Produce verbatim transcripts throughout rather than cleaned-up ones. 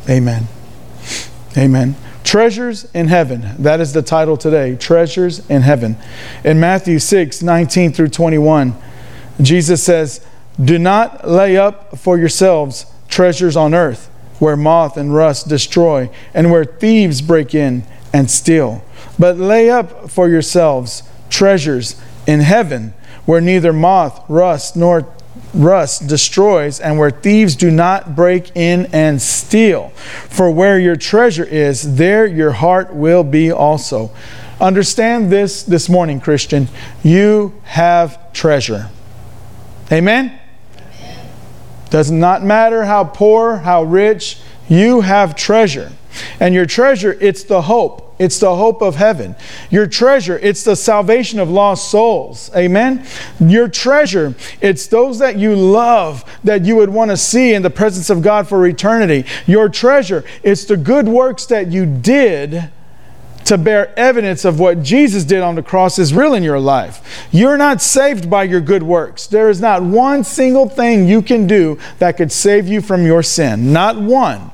Amen. Amen. Treasures in heaven. That is the title today. Treasures in heaven. In Matthew six, nineteen through twenty-one, Jesus says, "Do not lay up for yourselves treasures on earth, where moth and rust destroy, and where thieves break in and steal. But lay up for yourselves treasures in heaven, where neither moth, rust, nor rust destroys, and where thieves do not break in and steal. For where your treasure is, there your heart will be also." Understand this this morning, Christian. You have treasure. Amen? Amen. Does not matter how poor, how rich, you have treasure. And your treasure, it's the hope. It's the hope of heaven. Your treasure, it's the salvation of lost souls. Amen? Your treasure, it's those that you love that you would want to see in the presence of God for eternity. Your treasure, it's the good works that you did to bear evidence of what Jesus did on the cross is real in your life. You're not saved by your good works. There is not one single thing you can do that could save you from your sin. Not one.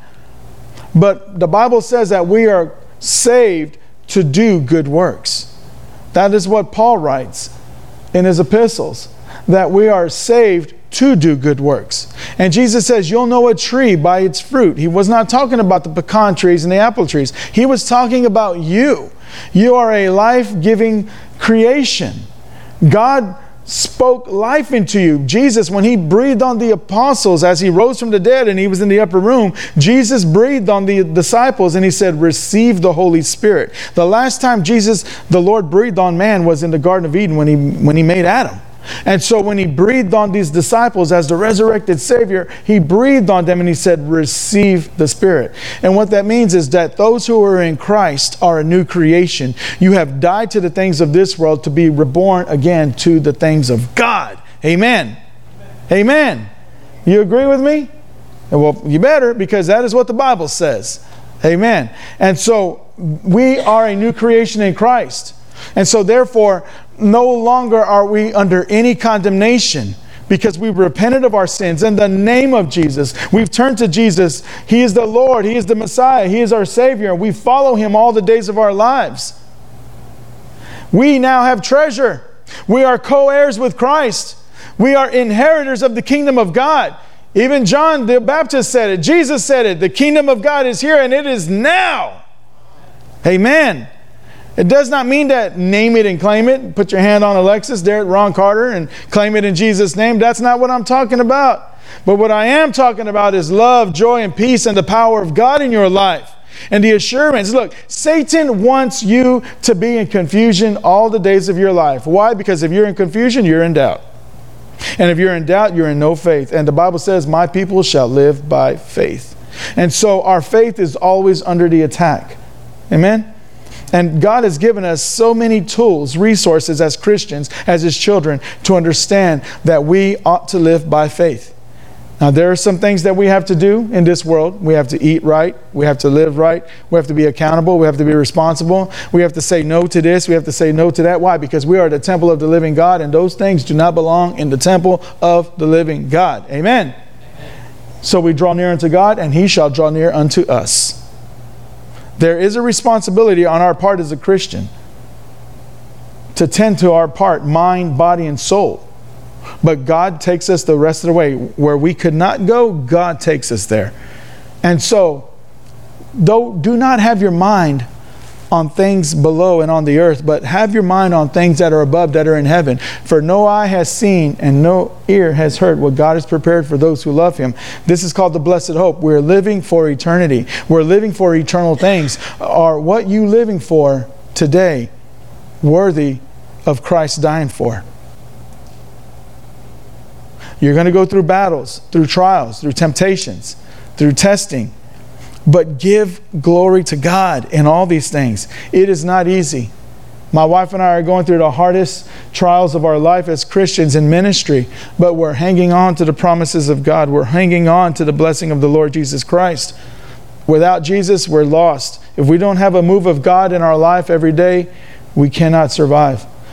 But the Bible says that we are saved to do good works. That is what Paul writes in his epistles, that we are saved to do good works. And Jesus says, you'll know a tree by its fruit. He was not talking about the pecan trees and the apple trees. He was talking about you. You are a life-giving creation. God spoke life into you. Jesus, when he breathed on the apostles as he rose from the dead and he was in the upper room, Jesus breathed on the disciples and he said, receive the Holy Spirit. The last time Jesus, the Lord, breathed on man was in the Garden of Eden when he, when he made Adam. And so when he breathed on these disciples as the resurrected Savior, he breathed on them and he said, receive the Spirit. And what that means is that those who are in Christ are a new creation. You have died to the things of this world to be reborn again to the things of God. Amen. Amen. You agree with me? Well, you better, because that is what the Bible says. Amen. And so we are a new creation in Christ. And so therefore, no longer are we under any condemnation because we've repented of our sins in the name of Jesus. We've turned to Jesus. He is the Lord. He is the Messiah. He is our Savior. We follow him all the days of our lives. We now have treasure. We are co-heirs with Christ. We are inheritors of the kingdom of God. Even John the Baptist said it. Jesus said it. The kingdom of God is here and it is now. Amen. It does not mean that name it and claim it. Put your hand on Alexis there at Ron Carter and claim it in Jesus' name. That's not what I'm talking about. But what I am talking about is love, joy, and peace and the power of God in your life. And the assurance. Look, Satan wants you to be in confusion all the days of your life. Why? Because if you're in confusion, you're in doubt. And if you're in doubt, you're in no faith. And the Bible says, my people shall live by faith. And so our faith is always under the attack. Amen? And God has given us so many tools, resources as Christians, as his children, to understand that we ought to live by faith. Now, there are some things that we have to do in this world. We have to eat right. We have to live right. We have to be accountable. We have to be responsible. We have to say no to this. We have to say no to that. Why? Because we are the temple of the living God, and those things do not belong in the temple of the living God. Amen. So we draw near unto God, and he shall draw near unto us. There is a responsibility on our part as a Christian to tend to our part, mind, body, and soul. But God takes us the rest of the way. Where we could not go, God takes us there. And so, though, do not have your mind on things below and on the earth, but have your mind on things that are above, that are in heaven. For no eye has seen and no ear has heard what God has prepared for those who love him. This is called the blessed hope. We're living for eternity. We're living for eternal things. Are what you living for today worthy of Christ dying for? You're going to go through battles, through trials, through temptations, through testing. But give glory to God in all these things. It is not easy. My wife and I are going through the hardest trials of our life as Christians in ministry, but we're hanging on to the promises of God. We're hanging on to the blessing of the Lord Jesus Christ. Without Jesus, we're lost. If we don't have a move of God in our life every day, we cannot survive.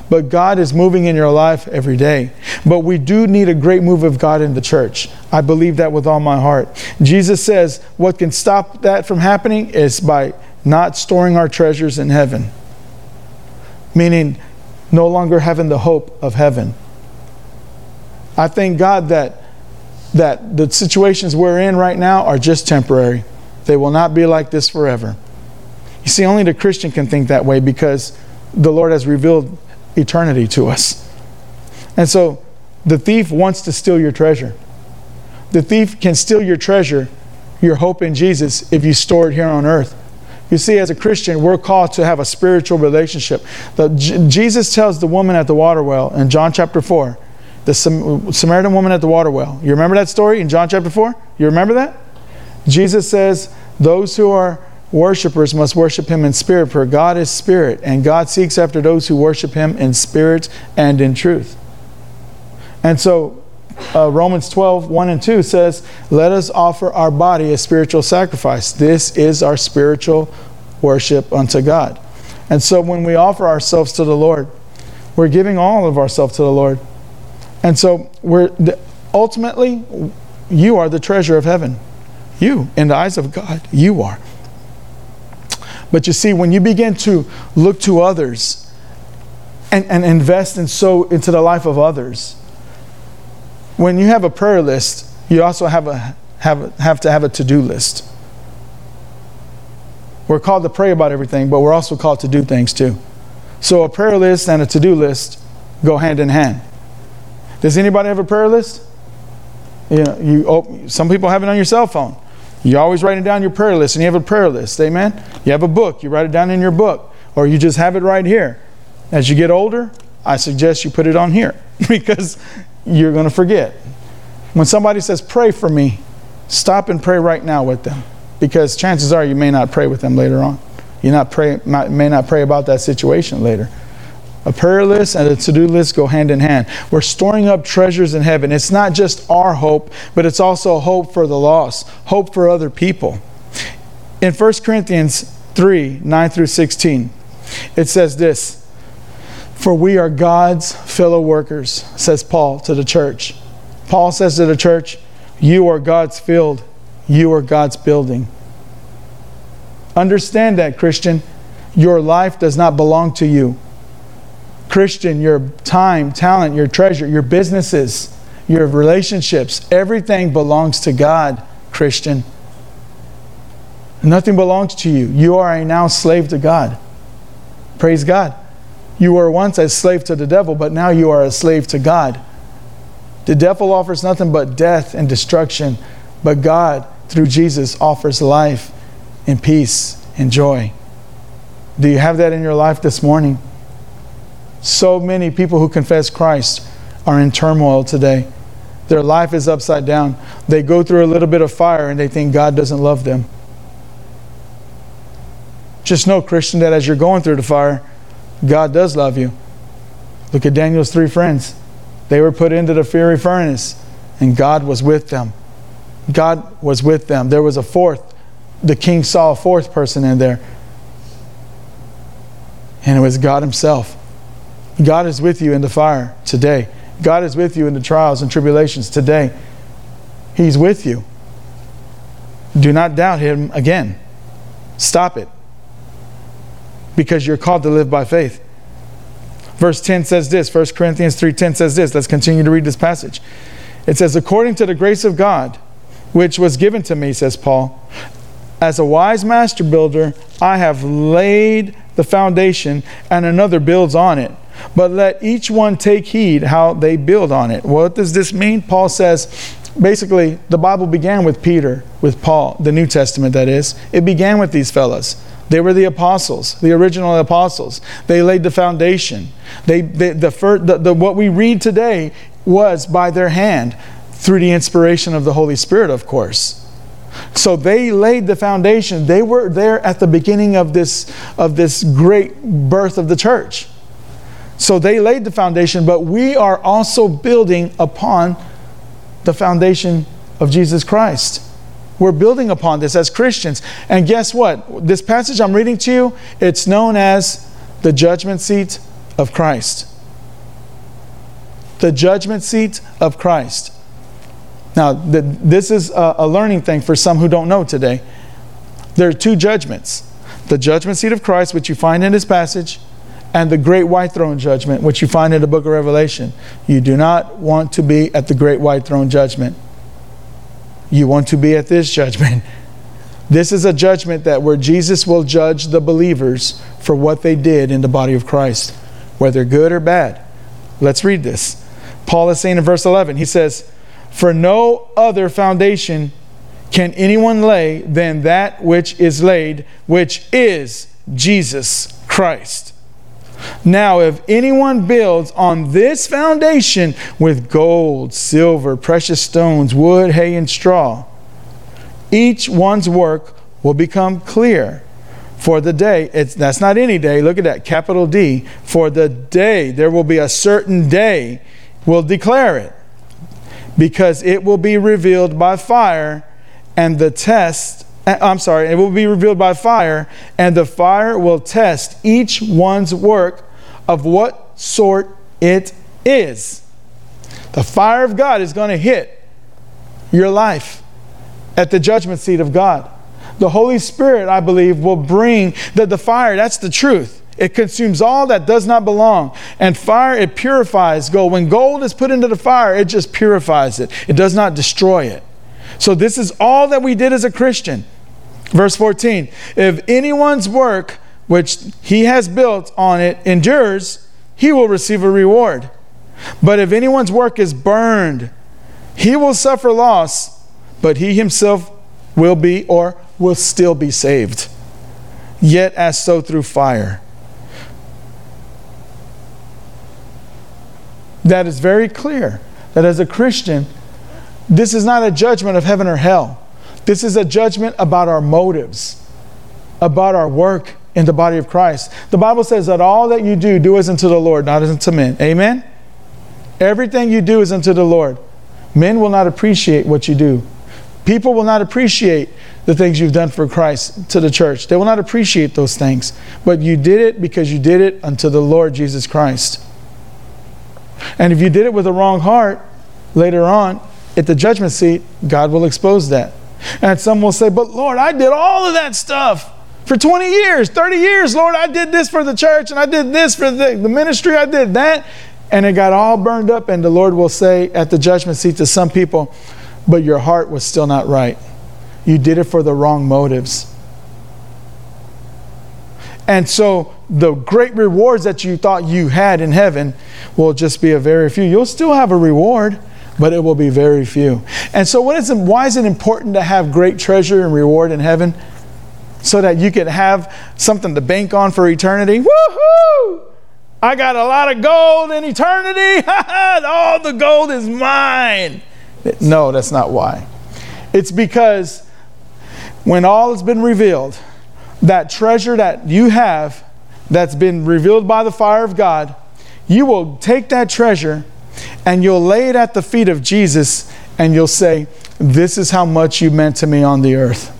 but God is moving in your life every day. But we do need a great move of God in the church. I believe that with all my heart. Jesus says what can stop that from happening is by not storing our treasures in heaven. Meaning no longer having the hope of heaven. I thank God that, that the situations we're in right now are just temporary. They will not be like this forever. You see, only the Christian can think that way because the Lord has revealed eternity to us. And so the thief wants to steal your treasure. The thief can steal your treasure, your hope in Jesus, if you store it here on earth. You see, as a Christian, we're called to have a spiritual relationship. The, J- Jesus tells the woman at the water well in John chapter four, the Sam- Samaritan woman at the water well. You remember that story in John chapter four? You remember that? Jesus says, those who are worshipers must worship Him in spirit, for God is spirit, and God seeks after those who worship Him in spirit and in truth. And so uh, Romans twelve, one and two says, let us offer our body a spiritual sacrifice. This is our spiritual worship unto God. And so when we offer ourselves to the Lord, we're giving all of ourselves to the Lord. And so we're ultimately, you are the treasure of heaven. You, in the eyes of God, you are. But you see, when you begin to look to others and, and invest and sow into the life of others, when you have a prayer list, you also have a have have to have a to-do list. We're called to pray about everything, but we're also called to do things too. So a prayer list and a to-do list go hand in hand. Does anybody have a prayer list? You know, you oh, some people have it on your cell phone. You're always writing down your prayer list, and you have a prayer list. Amen? You have a book. You write it down in your book. Or you just have it right here. As you get older, I suggest you put it on here because you're going to forget. When somebody says, pray for me, stop and pray right now with them. Because chances are you may not pray with them later on. You not pray, may not pray about that situation later. A prayer list and a to-do list go hand in hand. We're storing up treasures in heaven. It's not just our hope, but it's also hope for the lost, hope for other people. In First Corinthians three, nine through sixteen, it says this, for we are God's fellow workers, says Paul to the church. Paul says to the church, you are God's field, you are God's building. Understand that, Christian. Your life does not belong to you. Christian, your time, talent, your treasure, your businesses, your relationships, everything belongs to God, Christian. Nothing belongs to you. You are a now slave to God. Praise God. You were once a slave to the devil, but now you are a slave to God. The devil offers nothing but death and destruction, but God, through Jesus, offers life and peace and joy. Do you have that in your life this morning? So many people who confess Christ are in turmoil today. Their life is upside down. They go through a little bit of fire and they think God doesn't love them. Just know, Christian, that as you're going through the fire, God does love you. Look at Daniel's three friends. They were put into the fiery furnace and God was with them. God was with them. There was a fourth. The king saw a fourth person in there. And it was God Himself. God is with you in the fire today. God is with you in the trials and tribulations today. He's with you. Do not doubt Him again. Stop it. Because you're called to live by faith. Verse ten says this. First Corinthians three ten says this. Let's continue to read this passage. It says, according to the grace of God, which was given to me, says Paul, as a wise master builder, I have laid the foundation and another builds on it. But let each one take heed how they build on it. What does this mean? Paul says, basically, the Bible began with Peter, with Paul, the New Testament that is. It began with these fellas. They were the apostles, the original apostles. They laid the foundation. They, they the, first, the, the what we read today was by their hand through the inspiration of the Holy Spirit, of course. So they laid the foundation. They were there at the beginning of this of this great birth of the church. So they laid the foundation, but we are also building upon the foundation of Jesus Christ. We're building upon this as Christians. And guess what? This passage I'm reading to you, it's known as the judgment seat of Christ. The judgment seat of Christ. Now, the, this is a, a learning thing for some who don't know today. There are two judgments. The judgment seat of Christ, which you find in this passage, and the great white throne judgment, which you find in the book of Revelation. You do not want to be at the great white throne judgment. You want to be at this judgment. This is a judgment that where Jesus will judge the believers for what they did in the body of Christ, whether good or bad. Let's read this. Paul is saying in verse eleven, he says, "For no other foundation can anyone lay than that which is laid, which is Jesus Christ. Now, if anyone builds on this foundation with gold, silver, precious stones, wood, hay, and straw, each one's work will become clear. For the day," it's, that's not any day, look at that, capital D. "For the day," there will be a certain day, "will declare it, because it will be revealed by fire, and the test, I'm sorry, it will be revealed by fire, and the fire will test each one's work of what sort it is." The fire of God is going to hit your life at the judgment seat of God. The Holy Spirit, I believe, will bring the, the fire. That's the truth. It consumes all that does not belong. And fire, it purifies gold. When gold is put into the fire, it just purifies it. It does not destroy it. So this is all that we did as a Christian. Verse fourteen, "If anyone's work which he has built on it endures, he will receive a reward. But if anyone's work is burned, he will suffer loss, but he himself will be or will still be saved, yet as so through fire." That is very clear that as a Christian, this is not a judgment of heaven or hell. This is a judgment about our motives, about our work in the body of Christ. The Bible says that all that you do, do as unto the Lord, not as unto men. Amen? Everything you do is unto the Lord. Men will not appreciate what you do. People will not appreciate the things you've done for Christ to the church. They will not appreciate those things. But you did it because you did it unto the Lord Jesus Christ. And if you did it with a wrong heart, later on, at the judgment seat, God will expose that. And some will say, "But Lord, I did all of that stuff for twenty years, thirty years. Lord, I did this for the church, and I did this for the, the ministry, I did that." And it got all burned up. And the Lord will say at the judgment seat to some people, "But your heart was still not right. You did it for the wrong motives." And so the great rewards that you thought you had in heaven will just be a very few. You'll still have a reward, but it will be very few. And so what is it, why is it important to have great treasure and reward in heaven? So that you can have something to bank on for eternity. Woohoo! I got a lot of gold in eternity. All the gold is mine. No, that's not why. It's because when all has been revealed, that treasure that you have that's been revealed by the fire of God, you will take that treasure and you'll lay it at the feet of Jesus and you'll say, "This is how much you meant to me on the earth."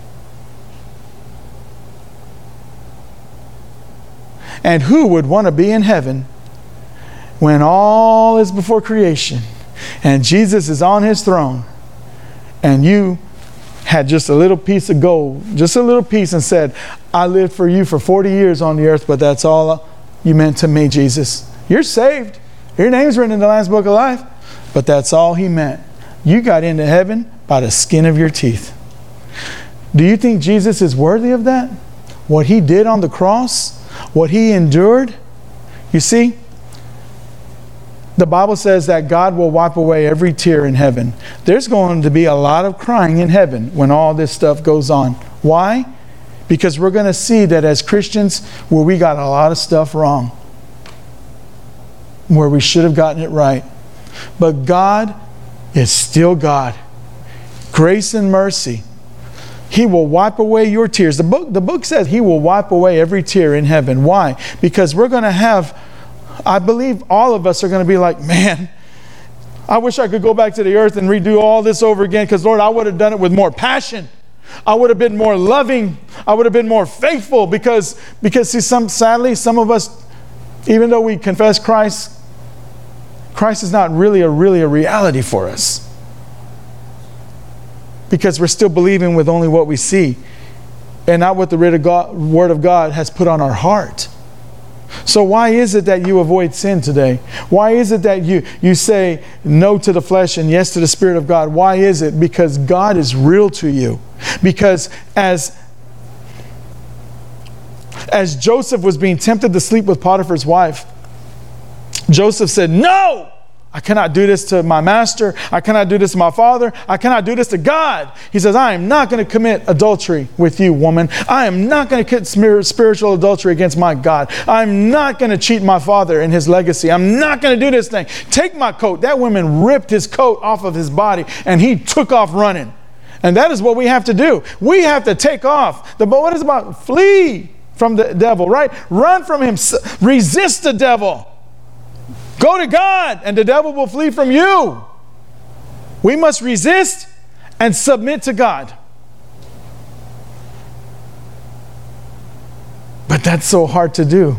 And who would want to be in heaven when all is before creation and Jesus is on his throne and you had just a little piece of gold, just a little piece, and said, "I lived for you for forty years on the earth, but that's all you meant to me, Jesus. You're saved. Your name's written in the Lamb's Book of Life, but that's all he meant. You got into heaven by the skin of your teeth." Do you think Jesus is worthy of that? What he did on the cross? What he endured? You see, the Bible says that God will wipe away every tear in heaven. There's going to be a lot of crying in heaven when all this stuff goes on. Why? Because we're going to see that as Christians, where we got a lot of stuff wrong, where we should have gotten it right. But God is still God. Grace and mercy. He will wipe away your tears. The book, the book says he will wipe away every tear in heaven. Why? Because we're going to have, I believe all of us are going to be like, "Man, I wish I could go back to the earth and redo all this over again, because Lord, I would have done it with more passion. I would have been more loving. I would have been more faithful." Because, because see, some, sadly, some of us, even though we confess Christ, Christ is not really a really a reality for us. Because we're still believing with only what we see and not what the Word of God has put on our heart. So why is it that you avoid sin today? Why is it that you, you say no to the flesh and yes to the Spirit of God? Why is it? Because God is real to you. Because as, as Joseph was being tempted to sleep with Potiphar's wife, Joseph said, no! I cannot do this to my master. I cannot do this to my father. I cannot do this to God. He says, I am not going to commit adultery with you, woman. I am not going to commit spiritual adultery against my God. I'm not going to cheat my father and his legacy. I'm not going to do this thing. Take my coat. That woman ripped his coat off of his body and he took off running. And that is what we have to do. We have to take off. The, but what is about flee from the devil, right? Run from him. Resist the devil. Go to God and the devil will flee from you. We must resist and submit to God. But that's so hard to do.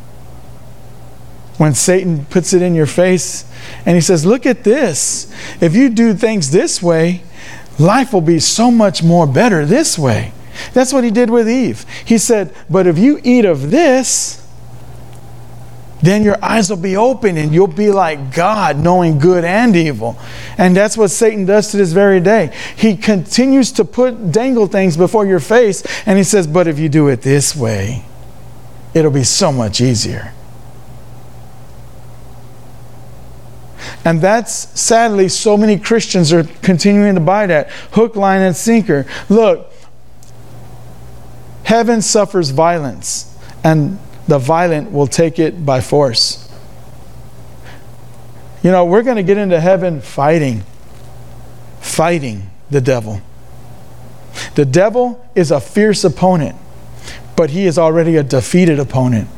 When Satan puts it in your face and he says, look at this. If you do things this way, life will be so much more better this way. That's what he did with Eve. He said, but if you eat of this, then your eyes will be open and you'll be like God, knowing good and evil. And that's what Satan does to this very day. He continues to put dangle things before your face and he says, but if you do it this way, it'll be so much easier. And that's, sadly, so many Christians are continuing to buy that. Hook, line, and sinker. Look, heaven suffers violence, and the violent will take it by force. You know, we're going to get into heaven fighting, fighting the devil. The devil is a fierce opponent, but he is already a defeated opponent.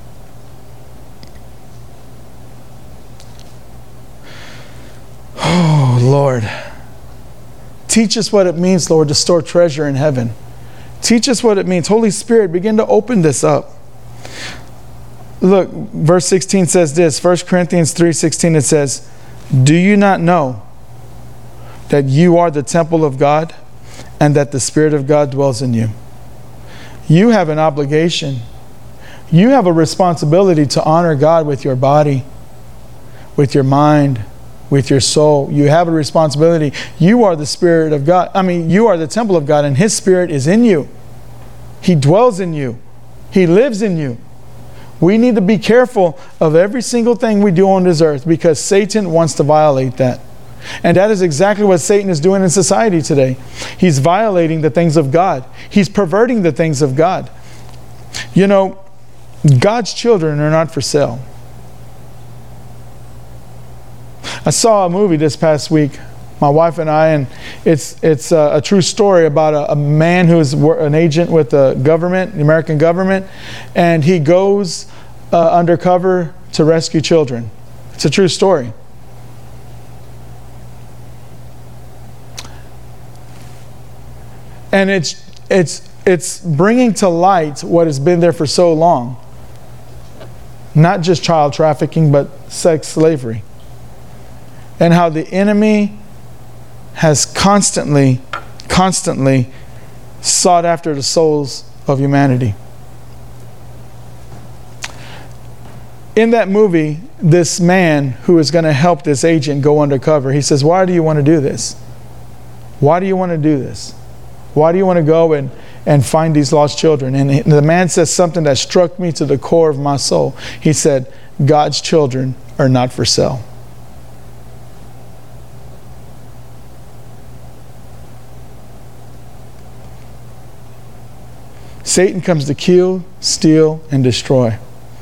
Oh, Lord. Teach us what it means, Lord, to store treasure in heaven. Teach us what it means. Holy Spirit, begin to open this up. Look, verse sixteen says this, First Corinthians three sixteen, it says, do you not know that you are the temple of God and that the Spirit of God dwells in you? You have an obligation. You have a responsibility to honor God with your body, with your mind, with your soul. You have a responsibility. You are the Spirit of God. I mean, you are the temple of God and His Spirit is in you. He dwells in you. He lives in you. We need to be careful of every single thing we do on this earth because Satan wants to violate that. And that is exactly what Satan is doing in society today. He's violating the things of God. He's perverting the things of God. You know, God's children are not for sale. I saw a movie this past week, my wife and I, and it's it's a, a true story about a, a man who is an agent with the government, the American government, and he goes uh, undercover to rescue children. It's a true story. And it's it's it's bringing to light what has been there for so long. Not just child trafficking, but sex slavery. And how the enemy has constantly, constantly sought after the souls of humanity. In that movie, this man who is going to help this agent go undercover, he says, why do you want to do this? Why do you want to do this? Why do you want to go and, and find these lost children? And the man says something that struck me to the core of my soul. He said, God's children are not for sale. Satan comes to kill, steal, and destroy.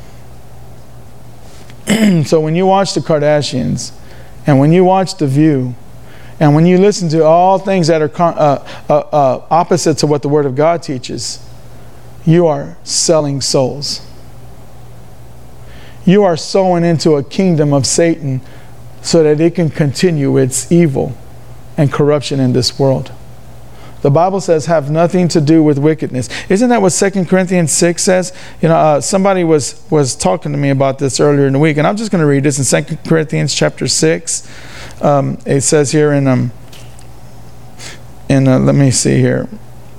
So when you watch the Kardashians, and when you watch The View, and when you listen to all things that are uh, uh, uh, opposite to what the Word of God teaches, you are selling souls. You are sowing into a kingdom of Satan so that it can continue its evil and corruption in this world. The Bible says, have nothing to do with wickedness. Isn't that what Second Corinthians six says? You know, uh, somebody was, was talking to me about this earlier in the week, and I'm just going to read this in Second Corinthians chapter six. Um, it says here in, um, in uh, let me see here.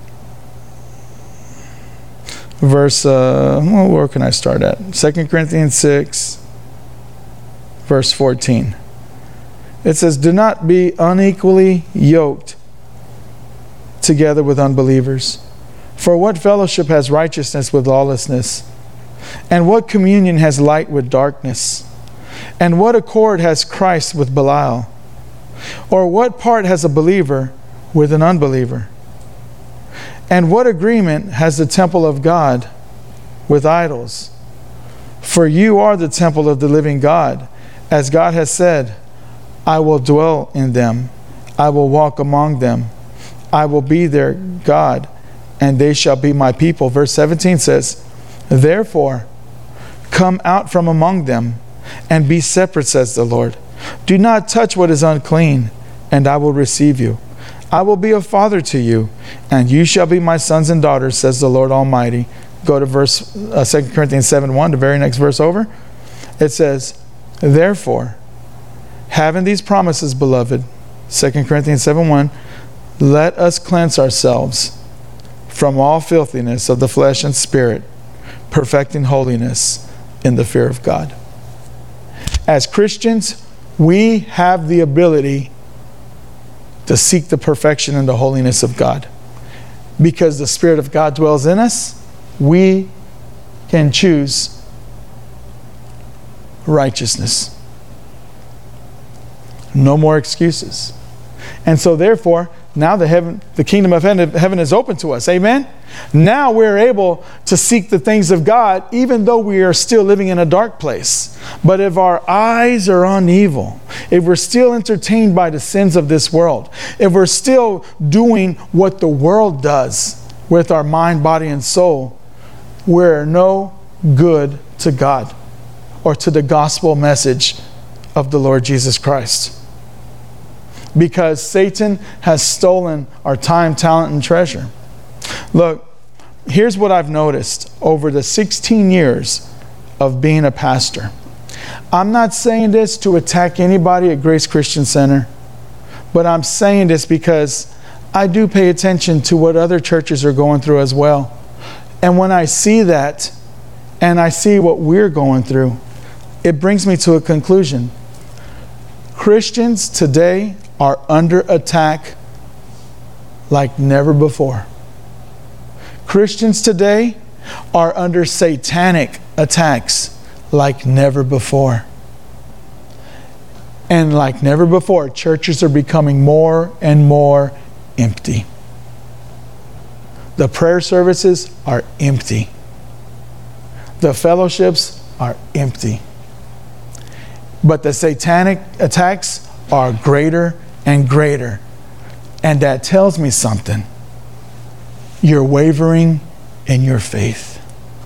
Verse, uh, well, where can I start at? Second Corinthians six, verse fourteen. It says, do not be unequally yoked together with unbelievers. For what fellowship has righteousness with lawlessness? And what communion has light with darkness? And what accord has Christ with Belial? Or what part has a believer with an unbeliever? And what agreement has the temple of God with idols? For you are the temple of the living God, as God has said, I will dwell in them, I will walk among them, I will be their God, and they shall be my people. Verse seventeen says, therefore, come out from among them, and be separate, says the Lord. Do not touch what is unclean, and I will receive you. I will be a father to you, and you shall be my sons and daughters, says the Lord Almighty. Go to verse uh, Second Corinthians seven one, the very next verse over. It says, therefore, having these promises, beloved, Second Corinthians seven one, let us cleanse ourselves from all filthiness of the flesh and spirit, perfecting holiness in the fear of God. As Christians, we have the ability to seek the perfection and the holiness of God. Because the Spirit of God dwells in us, we can choose righteousness. No more excuses. And so therefore, now the heaven, the kingdom of heaven, heaven is open to us. Amen? Now we're able to seek the things of God, even though we are still living in a dark place. But if our eyes are on evil, if we're still entertained by the sins of this world, if we're still doing what the world does with our mind, body, and soul, we're no good to God or to the gospel message of the Lord Jesus Christ. Because Satan has stolen our time, talent, and treasure. Look, here's what I've noticed over the sixteen years of being a pastor. I'm not saying this to attack anybody at Grace Christian Center, but I'm saying this because I do pay attention to what other churches are going through as well. And when I see that, and I see what we're going through, it brings me to a conclusion. Christians today are under attack like never before. Christians today are under satanic attacks like never before. And like never before, churches are becoming more and more empty. The prayer services are empty. The fellowships are empty. But the satanic attacks are greater and greater. And that tells me something. You're wavering in your faith.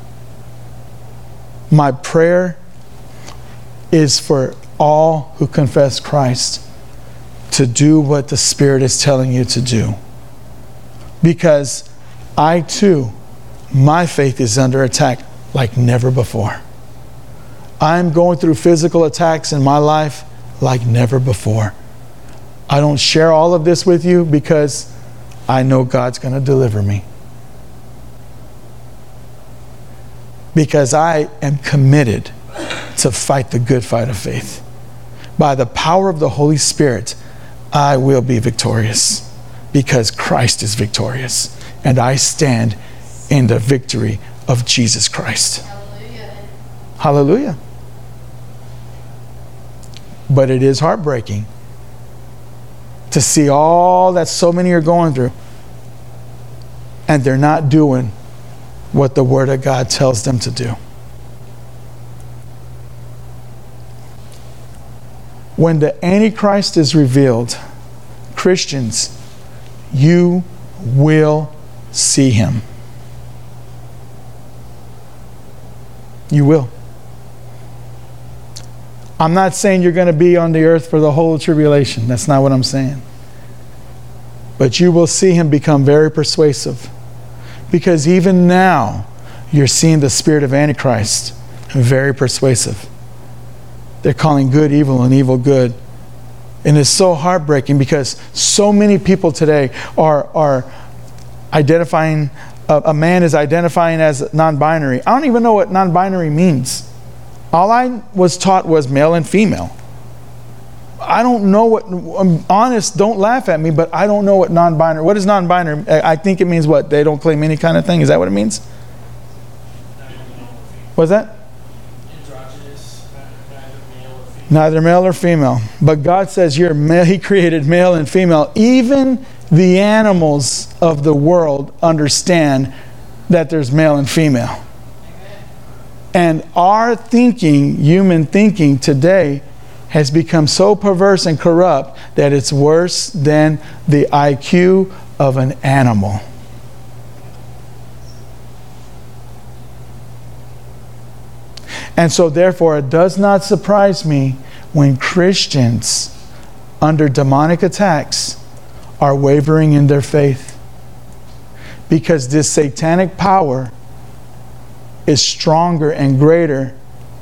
My prayer is for all who confess Christ to do what the Spirit is telling you to do. Because I too, my faith is under attack like never before. I'm going through physical attacks in my life like never before. I don't share all of this with you because I know God's going to deliver me. Because I am committed to fight the good fight of faith. By the power of the Holy Spirit, I will be victorious because Christ is victorious. And I stand in the victory of Jesus Christ. Hallelujah. Hallelujah. But it is heartbreaking to see all that so many are going through, and they're not doing what the Word of God tells them to do. When the Antichrist is revealed, Christians, you will see him. You will. I'm not saying you're going to be on the earth for the whole tribulation. That's not what I'm saying. But you will see him become very persuasive. Because even now, you're seeing the spirit of Antichrist very persuasive. They're calling good evil and evil good. And it's so heartbreaking because so many people today are, are identifying, uh, a man is identifying as non-binary. I don't even know what non-binary means. All I was taught was male and female. I don't know what, I'm honest, don't laugh at me, but I don't know what non-binary, what is non-binary? I think it means what? They don't claim any kind of thing. Is that what it means? What's that? Androgynous, neither male or female. Neither male or female. But God says you're male. He created male and female. Even the animals of the world understand that there's male and female. Amen. And our thinking, human thinking today, has become so perverse and corrupt that it's worse than the I Q of an animal. And so therefore, it does not surprise me when Christians under demonic attacks are wavering in their faith. Because this satanic power is stronger and greater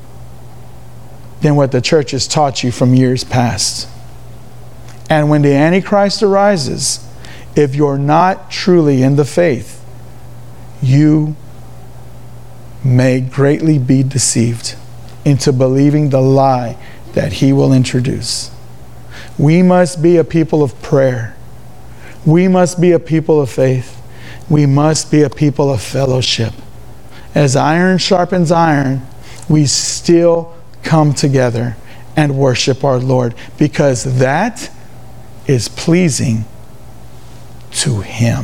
than what the church has taught you from years past. And when the Antichrist arises, if you're not truly in the faith, you may greatly be deceived into believing the lie that he will introduce. We must be a people of prayer. We must be a people of faith. We must be a people of fellowship. As iron sharpens iron, we still come together and worship our Lord, because that is pleasing to him.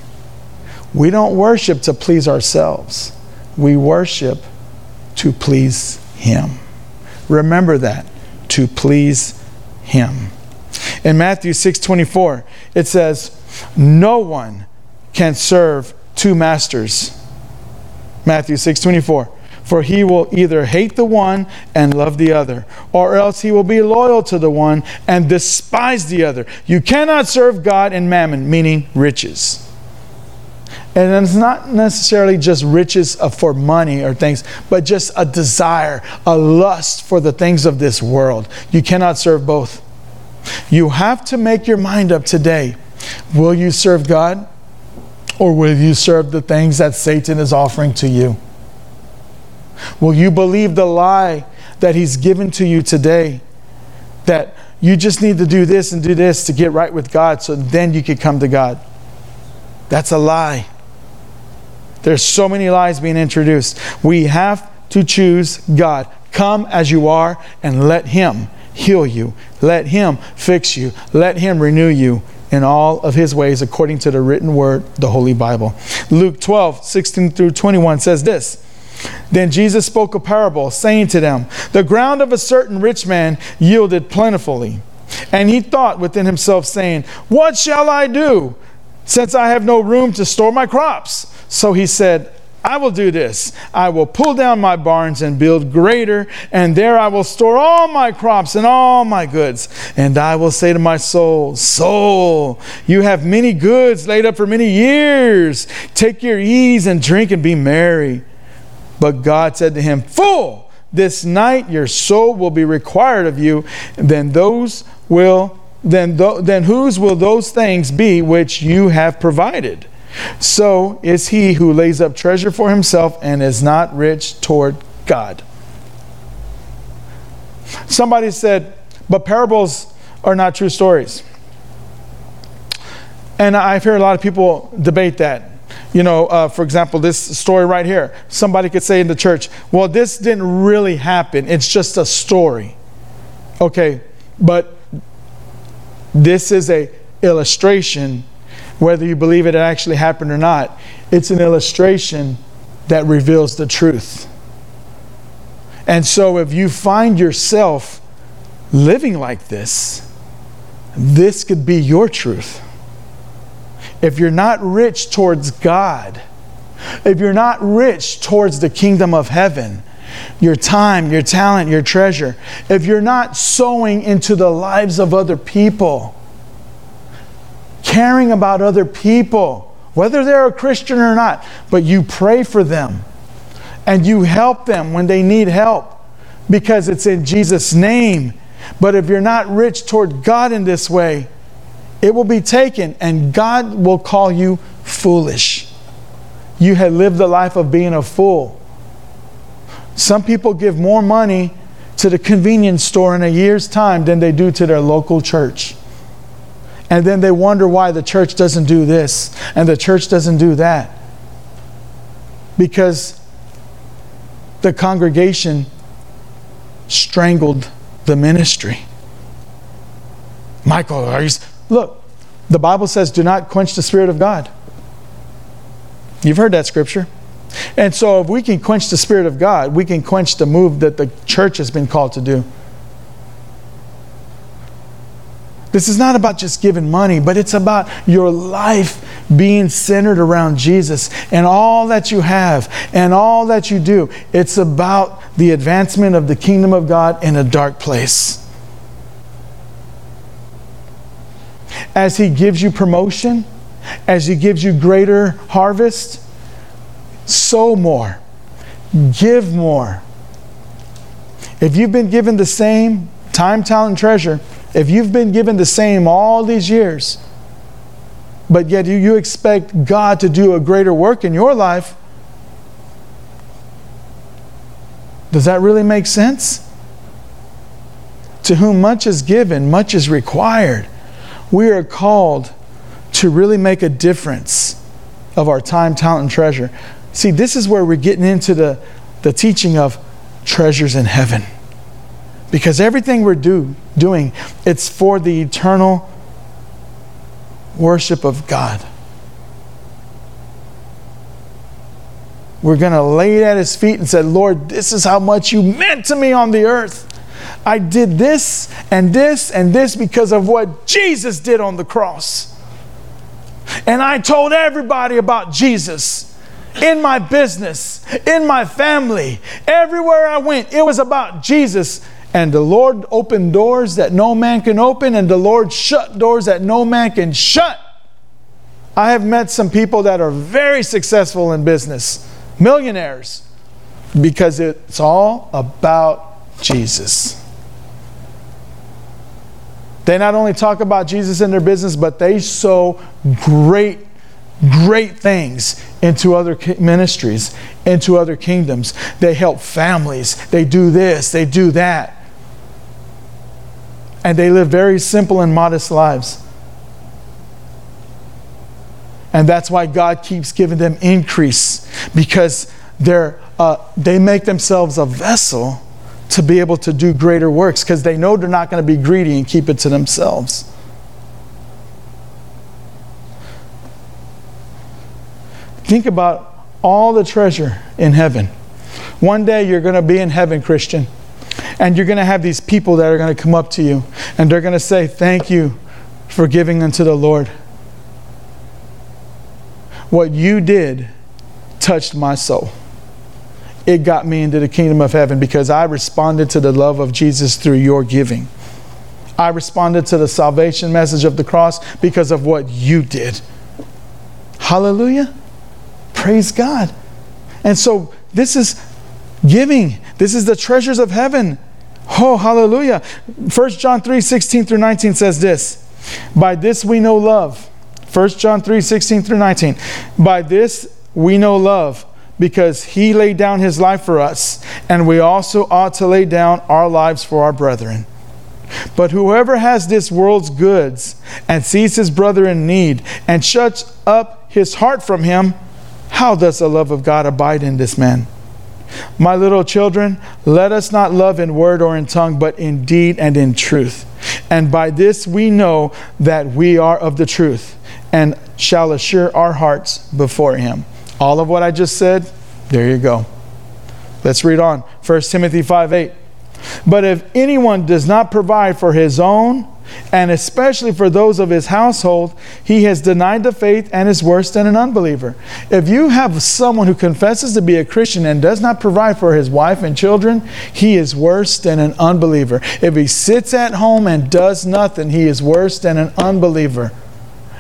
We don't worship to please ourselves. We worship to please him. Remember that, to please him. In Matthew six twenty-four, it says, no one can serve two masters. Matthew six twenty-four. For he will either hate the one and love the other, or else he will be loyal to the one and despise the other. You cannot serve God and mammon, meaning riches. And it's not necessarily just riches for money or things, but just a desire, a lust for the things of this world. You cannot serve both. You have to make your mind up today. Will you serve God, or will you serve the things that Satan is offering to you? Will you believe the lie that he's given to you today, that you just need to do this and do this to get right with God so then you can come to God? That's a lie. There's so many lies being introduced. We have to choose God. Come as you are and let him heal you. Let him fix you. Let him renew you in all of his ways according to the written word, the Holy Bible. Luke twelve, sixteen through twenty-one says this. Then Jesus spoke a parable, saying to them, the ground of a certain rich man yielded plentifully. And he thought within himself, saying, what shall I do, since I have no room to store my crops? So he said, I will do this. I will pull down my barns and build greater, and there I will store all my crops and all my goods. And I will say to my soul, soul, you have many goods laid up for many years. Take your ease and drink and be merry. But God said to him, fool, this night your soul will be required of you. Then those will, then, th- then whose will those things be which you have provided? So is he who lays up treasure for himself and is not rich toward God. Somebody said, but parables are not true stories. And I've heard a lot of people debate that. You know, uh, for example, this story right here. Somebody could say in the church, well, this didn't really happen. It's just a story. Okay, but this is a illustration. Whether you believe it actually happened or not, it's an illustration that reveals the truth. And so if you find yourself living like this, this could be your truth. If you're not rich towards God, if you're not rich towards the kingdom of heaven, your time, your talent, your treasure, if you're not sowing into the lives of other people, caring about other people, whether they're a Christian or not, but you pray for them and you help them when they need help because it's in Jesus' name. But if you're not rich toward God in this way, it will be taken and God will call you foolish. You had lived the life of being a fool. Some people give more money to the convenience store in a year's time than they do to their local church. And then they wonder why the church doesn't do this and the church doesn't do that. Because the congregation strangled the ministry. Michael, are you... Look, the Bible says, do not quench the Spirit of God. You've heard that scripture. And so if we can quench the Spirit of God, we can quench the move that the church has been called to do. This is not about just giving money, but it's about your life being centered around Jesus and all that you have and all that you do. It's about the advancement of the kingdom of God in a dark place. As He gives you promotion, as He gives you greater harvest, sow more, give more. If you've been given the same time, talent, treasure, if you've been given the same all these years, but yet you, you expect God to do a greater work in your life, does that really make sense? To whom much is given, much is required. We are called to really make a difference of our time, talent, and treasure. See, this is where we're getting into the, the teaching of treasures in heaven. Because everything we're do, doing, it's for the eternal worship of God. We're going to lay it at His feet and say, Lord, this is how much you meant to me on the earth. I did this and this and this because of what Jesus did on the cross. And I told everybody about Jesus in my business, in my family, everywhere I went, it was about Jesus. And the Lord opened doors that no man can open, and the Lord shut doors that no man can shut. I have met some people that are very successful in business, millionaires, because it's all about Jesus. They not only talk about Jesus in their business, but they sow great, great things into other ministries, into other kingdoms. They help families. They do this, they do that. And they live very simple and modest lives. And that's why God keeps giving them increase, because they're, uh, they make themselves a vessel to be able to do greater works, because they know they're not going to be greedy and keep it to themselves. Think about all the treasure in heaven. One day you're going to be in heaven, Christian, and you're going to have these people that are going to come up to you, and they're going to say, thank you for giving unto the Lord. What you did touched my soul. It got me into the kingdom of heaven because I responded to the love of Jesus through your giving. I responded to the salvation message of the cross because of what you did. Hallelujah. Praise God. And so this is giving. This is the treasures of heaven. Oh, hallelujah. First John three, sixteen through nineteen says this. By this we know love. First John three, sixteen through nineteen. By this we know love, because He laid down His life for us, and we also ought to lay down our lives for our brethren. But whoever has this world's goods and sees his brother in need and shuts up his heart from him, how does the love of God abide in this man? My little children, let us not love in word or in tongue, but in deed and in truth. And by this we know that we are of the truth, and shall assure our hearts before Him. All of what I just said, there you go. Let's read on. First Timothy five, eight. But if anyone does not provide for his own, and especially for those of his household, he has denied the faith and is worse than an unbeliever. If you have someone who confesses to be a Christian and does not provide for his wife and children, he is worse than an unbeliever. If he sits at home and does nothing, he is worse than an unbeliever.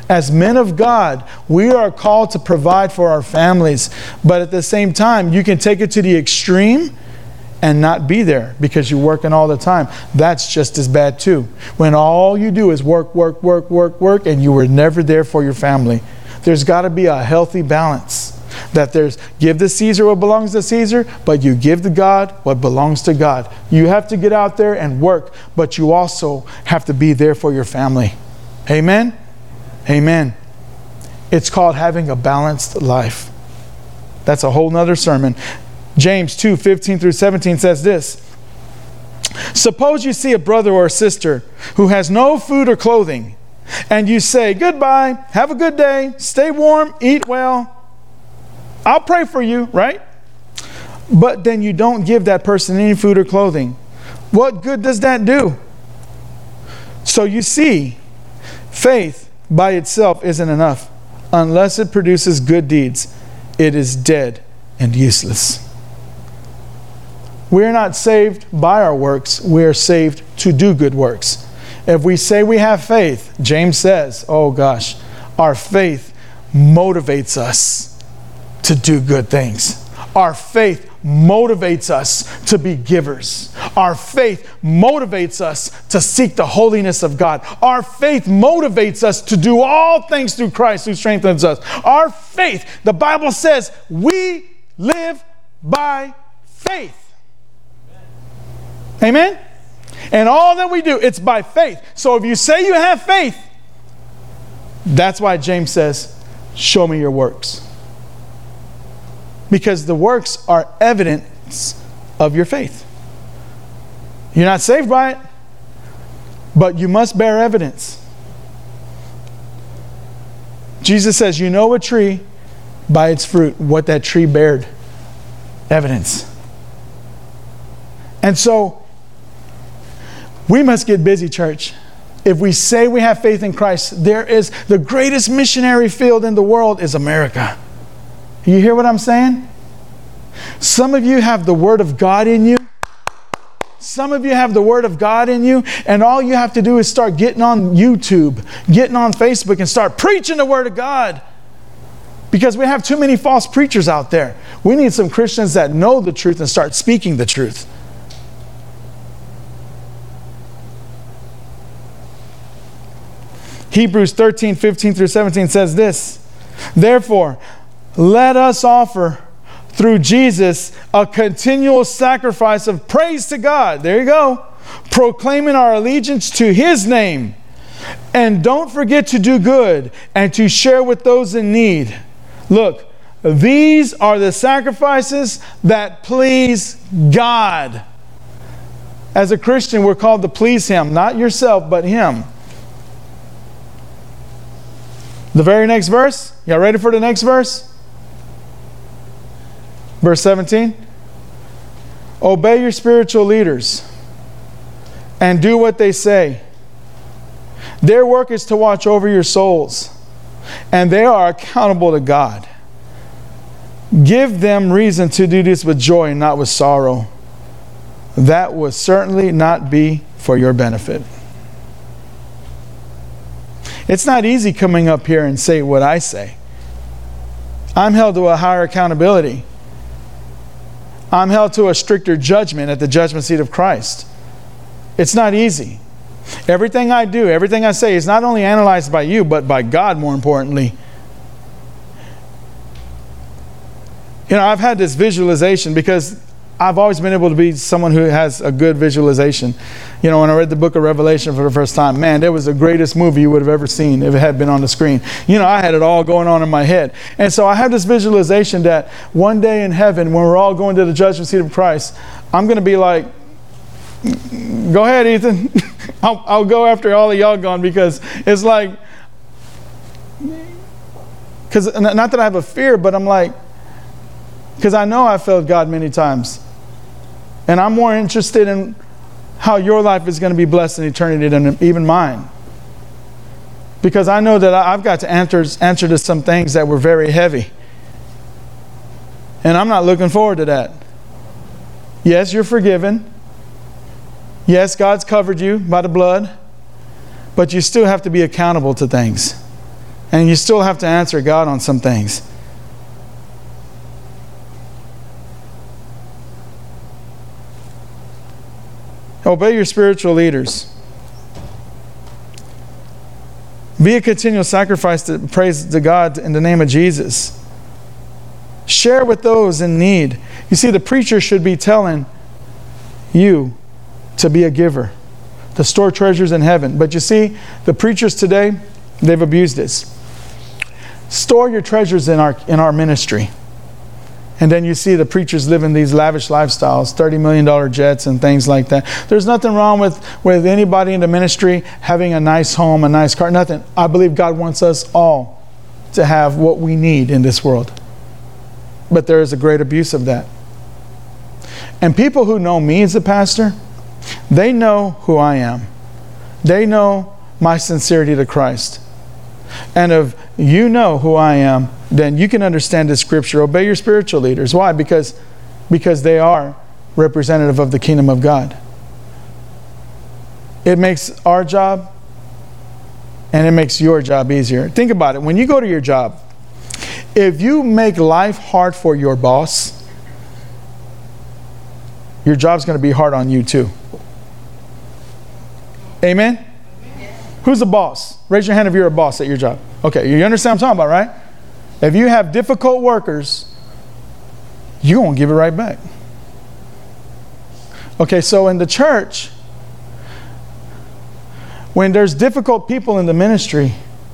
As men of God, we are called to provide for our families. But at the same time, you can take it to the extreme and not be there because you're working all the time. That's just as bad too. When all you do is work, work, work, work, work, and you were never there for your family. There's got to be a healthy balance. That there's, give to Caesar what belongs to Caesar, but you give to God what belongs to God. You have to get out there and work, but you also have to be there for your family. Amen? Amen. It's called having a balanced life. That's a whole nother sermon. James two, fifteen through seventeen says this. Suppose you see a brother or a sister who has no food or clothing, and you say, goodbye, have a good day, stay warm, eat well. I'll pray for you, right? But then you don't give that person any food or clothing. What good does that do? So you see, faith by itself isn't enough. Unless it produces good deeds, it is dead and useless. We're not saved by our works. We are saved to do good works. If we say we have faith, James says, oh gosh, our faith motivates us to do good things. Our faith motivates us to be givers. Our faith motivates us to seek the holiness of God. Our faith motivates us to do all things through Christ who strengthens us. Our faith, the Bible says, we live by faith. Amen? And all that we do, it's by faith. So if you say you have faith, that's why James says, show me your works. Because the works are evidence of your faith. You're not saved by it, but you must bear evidence. Jesus says, you know a tree by its fruit, what that tree bared. Evidence. And so, we must get busy, church. If we say we have faith in Christ, there is the greatest missionary field in the world is America. You hear what I'm saying? Some of you have the Word of God in you. Some of you have the Word of God in you, and all you have to do is start getting on YouTube, getting on Facebook, and start preaching the Word of God. Because we have too many false preachers out there. We need some Christians that know the truth and start speaking the truth. Hebrews thirteen, fifteen through seventeen says this. Therefore, let us offer through Jesus a continual sacrifice of praise to God. There you go. Proclaiming our allegiance to His name. And don't forget to do good and to share with those in need. Look, these are the sacrifices that please God. As a Christian, we're called to please Him. Not yourself, but Him. The very next verse. Y'all ready for the next verse? Verse seventeen. Obey your spiritual leaders and do what they say. Their work is to watch over your souls, and they are accountable to God. Give them reason to do this with joy and not with sorrow. That will certainly not be for your benefit. It's not easy coming up here and say what I say. I'm held to a higher accountability. I'm held to a stricter judgment at the judgment seat of Christ. It's not easy. Everything I do, everything I say is not only analyzed by you, but by God more importantly. You know, I've had this visualization because I've always been able to be someone who has a good visualization. You know, when I read the book of Revelation for the first time, man, that was the greatest movie you would have ever seen if it had been on the screen. You know, I had it all going on in my head. And so I have this visualization that one day in heaven, when we're all going to the judgment seat of Christ, I'm going to be like, go ahead, Ethan. I'll, I'll go after all of y'all gone, because it's like, because not that I have a fear, but I'm like, because I know I failed God many times. And I'm more interested in how your life is going to be blessed in eternity than even mine. Because I know that I've got to answer, answer to some things that were very heavy. And I'm not looking forward to that. Yes, you're forgiven. Yes, God's covered you by the blood. But you still have to be accountable to things. And you still have to answer God on some things. Obey your spiritual leaders. Be a continual sacrifice to praise to God in the name of Jesus. Share with those in need. You see, the preacher should be telling you to be a giver, to store treasures in heaven. But you see, the preachers today, they've abused this. Store your treasures in our in our ministry. And then you see the preachers living these lavish lifestyles, thirty million dollars jets and things like that. There's nothing wrong with, with anybody in the ministry having a nice home, a nice car, nothing. I believe God wants us all to have what we need in this world. But there is a great abuse of that. And people who know me as a pastor, they know who I am. They know my sincerity to Christ. And if you know who I am, then you can understand this scripture. Obey your spiritual leaders. Why? Because, because they are representative of the kingdom of God. It makes our job and it makes your job easier. Think about it. When you go to your job, if you make life hard for your boss, your job's going to be hard on you too. Amen? Who's the boss? Raise your hand if you're a boss at your job. Okay, you understand what I'm talking about, right? If you have difficult workers, you're going to give it right back. Okay, so in the church, when there's difficult people in the ministry,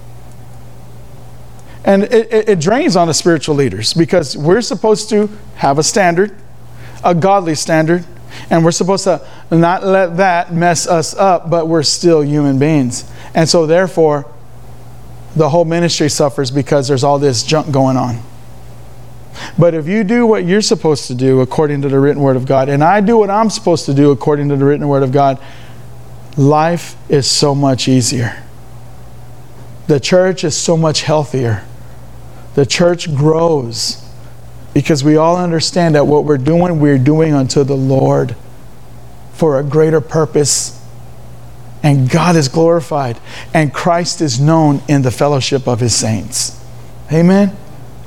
and it, it, it drains on the spiritual leaders, because we're supposed to have a standard, a godly standard, and we're supposed to not let that mess us up, but we're still human beings. And so therefore, the whole ministry suffers because there's all this junk going on. But if you do what you're supposed to do according to the written word of God, and I do what I'm supposed to do according to the written word of God, life is so much easier. The church is so much healthier. The church grows because we all understand that what we're doing, we're doing unto the Lord for a greater purpose. And God is glorified. And Christ is known in the fellowship of His saints. Amen?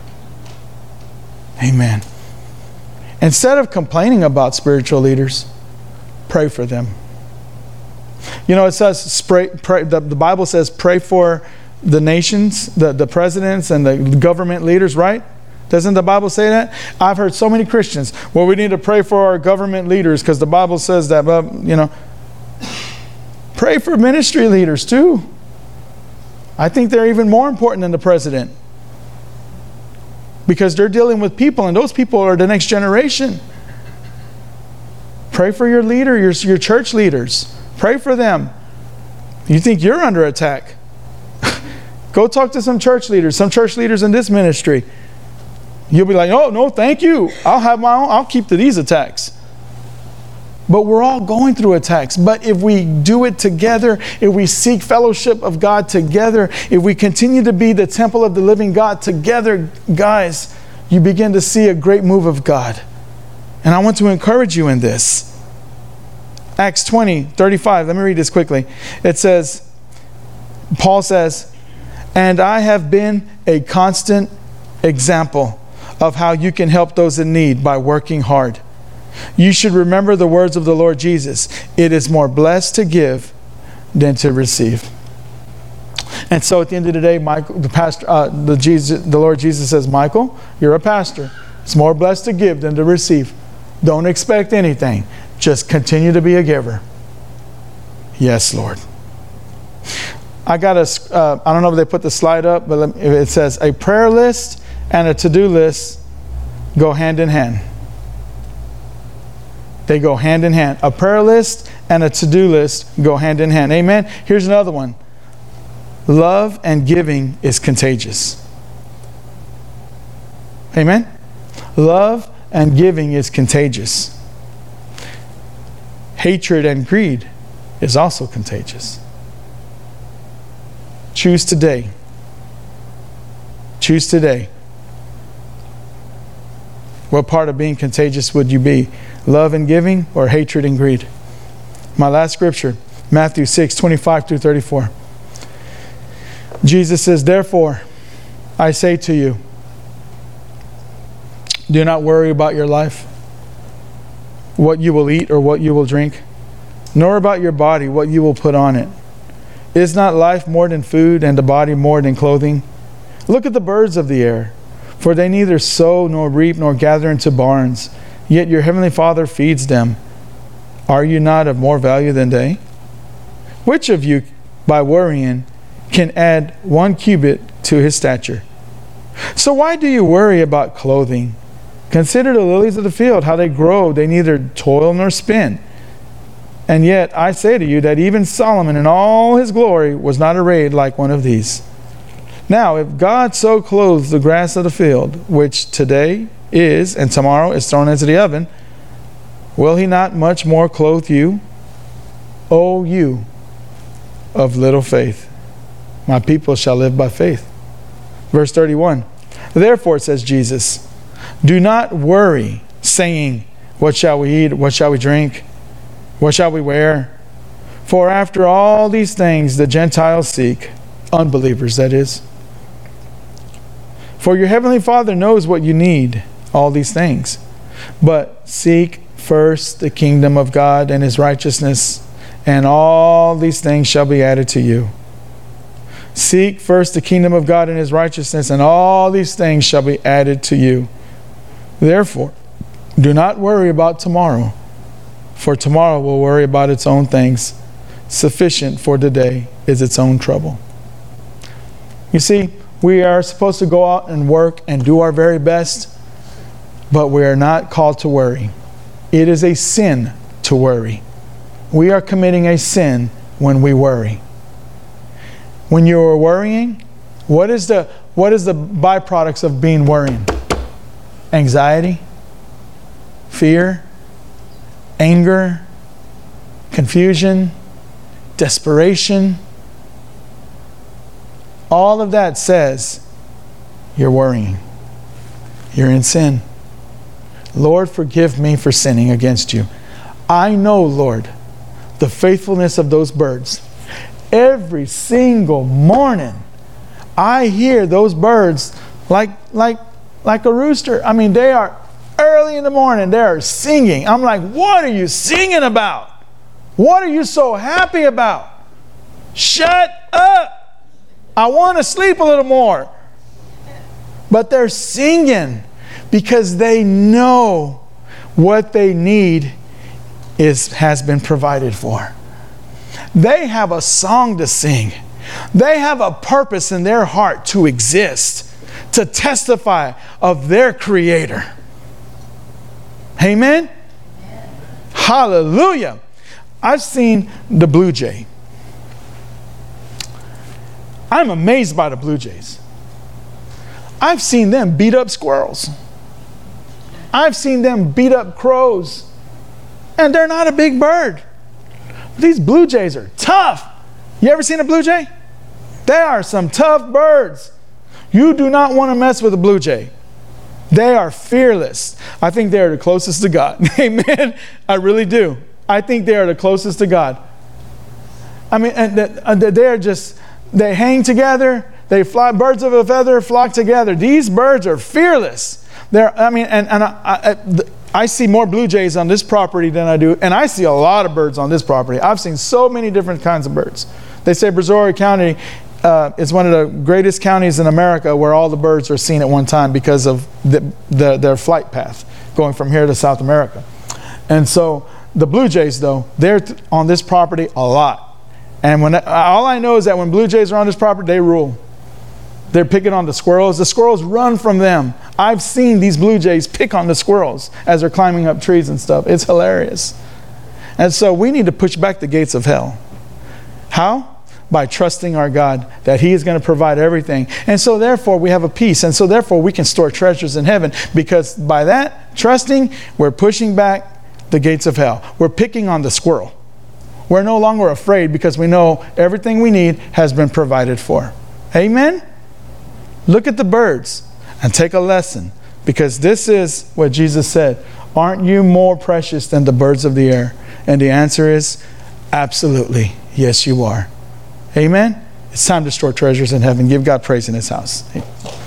Amen. Instead of complaining about spiritual leaders, pray for them. You know, it says, spray, pray, the, the Bible says, pray for the nations, the, the presidents and the government leaders, right? Doesn't the Bible say that? I've heard so many Christians, well, we need to pray for our government leaders because the Bible says that, but, you know. Pray for ministry leaders too. I think they're even more important than the president, because they're dealing with people, and those people are the next generation. Pray for your leader, your, your church leaders. Pray for them. You think you're under attack? Go talk to some church leaders, some church leaders in this ministry. You'll be like, oh, no, thank you. I'll have my own. I'll keep to these attacks. But we're all going through attacks. But if we do it together, if we seek fellowship of God together, if we continue to be the temple of the living God together, guys, you begin to see a great move of God. And I want to encourage you in this. Acts twenty, thirty-five. Let me read this quickly. It says, Paul says, and I have been a constant example of how you can help those in need by working hard. You should remember the words of the Lord Jesus. It is more blessed to give than to receive. And so at the end of the day, Michael, the pastor, uh, the Jesus, the Lord Jesus says, Michael, you're a pastor. It's more blessed to give than to receive. Don't expect anything. Just continue to be a giver. Yes, Lord. I got a, uh, I don't know if they put the slide up, but it says a prayer list and a to-do list go hand in hand. They go hand in hand. A prayer list and a to-do list go hand in hand. Amen. Here's another one. Love and giving is contagious. Amen. Love and giving is contagious. Hatred and greed is also contagious. Choose today. Choose today. What part of being contagious would you be? Love and giving or hatred and greed? My last scripture, Matthew six, twenty-five through thirty-four. Jesus says, therefore, I say to you, do not worry about your life, what you will eat or what you will drink, nor about your body, what you will put on it. Is not life more than food, and the body more than clothing? Look at the birds of the air, for they neither sow nor reap nor gather into barns, yet your heavenly Father feeds them. Are you not of more value than they? Which of you, by worrying, can add one cubit to his stature? So why do you worry about clothing? Consider the lilies of the field, how they grow. They neither toil nor spin. And yet I say to you that even Solomon in all his glory was not arrayed like one of these. Now, if God so clothes the grass of the field, which today is and tomorrow is thrown into the oven, will he not much more clothe you, O you of little faith? My people shall live by faith. Verse thirty-one. Therefore, says Jesus, do not worry, saying, what shall we eat? What shall we drink? What shall we wear? For after all these things the Gentiles seek, unbelievers that is. For your heavenly Father knows what you need, all these things. But seek first the kingdom of God and his righteousness, and all these things shall be added to you. Seek first the kingdom of God and his righteousness, and all these things shall be added to you. Therefore, do not worry about tomorrow, for tomorrow will worry about its own things. Sufficient for today is its own trouble. You see, we are supposed to go out and work and do our very best, but we are not called to worry. It is a sin to worry. We are committing a sin when we worry. When you are worrying, what is the what is the byproducts of being worrying? Anxiety, fear, anger, confusion, desperation. All of that says you're worrying. You're in sin. Lord, forgive me for sinning against you. I know, Lord, the faithfulness of those birds. Every single morning, I hear those birds like like like a rooster. I mean, they are early in the morning. They are singing. I'm like, what are you singing about? What are you so happy about? Shut up. I want to sleep a little more. But they're singing because they know what they need is has been provided for. They have a song to sing. They have a purpose in their heart to exist, to testify of their Creator. Amen? Hallelujah. I've seen the blue jay. I'm amazed by the blue jays. I've seen them beat up squirrels. I've seen them beat up crows. And they're not a big bird. These blue jays are tough. You ever seen a blue jay? They are some tough birds. You do not want to mess with a blue jay. They are fearless. I think they are the closest to God. Amen. I really do. I think they are the closest to God. I mean, and they are just, they hang together. They fly, birds of a feather flock together. These birds are fearless. They're, I mean, and, and I, I, I see more blue jays on this property than I do, and I see a lot of birds on this property. I've seen so many different kinds of birds. They say Brazoria County uh, is one of the greatest counties in America where all the birds are seen at one time because of the, the, their flight path going from here to South America. And so the blue jays, though, they're on this property a lot. And when all I know is that when blue jays are on this property, they rule. They're picking on the squirrels. The squirrels run from them. I've seen these blue jays pick on the squirrels as they're climbing up trees and stuff. It's hilarious. And so we need to push back the gates of hell. How? By trusting our God that He is going to provide everything. And so therefore we have a peace. And so therefore we can store treasures in heaven, because by that trusting, we're pushing back the gates of hell. We're picking on the squirrel. We're no longer afraid because we know everything we need has been provided for. Amen? Look at the birds and take a lesson, because this is what Jesus said. Aren't you more precious than the birds of the air? And the answer is absolutely, yes, you are. Amen? It's time to store treasures in heaven. Give God praise in his house.